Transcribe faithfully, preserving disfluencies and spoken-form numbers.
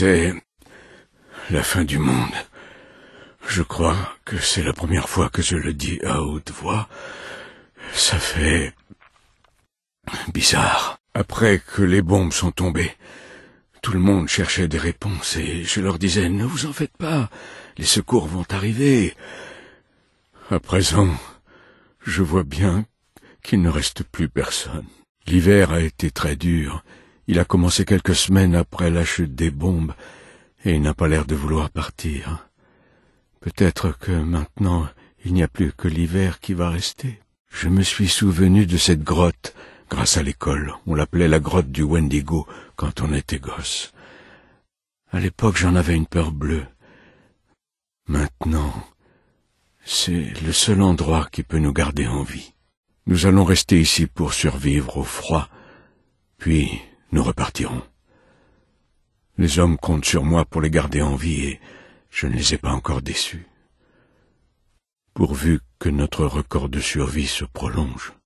C'est la fin du monde. Je crois que c'est la première fois que je le dis à haute voix. Ça fait bizarre. Après que les bombes sont tombées, tout le monde cherchait des réponses et je leur disais « Ne vous en faites pas, les secours vont arriver ». À présent, je vois bien qu'il ne reste plus personne. L'hiver a été très dur. Il a commencé quelques semaines après la chute des bombes et il n'a pas l'air de vouloir partir. Peut-être que maintenant, il n'y a plus que l'hiver qui va rester. Je me suis souvenu de cette grotte grâce à l'école. On l'appelait la grotte du Wendigo quand on était gosse. À l'époque, j'en avais une peur bleue. Maintenant, c'est le seul endroit qui peut nous garder en vie. Nous allons rester ici pour survivre au froid, puis nous repartirons. Les hommes comptent sur moi pour les garder en vie et je ne les ai pas encore déçus. Pourvu que notre record de survie se prolonge.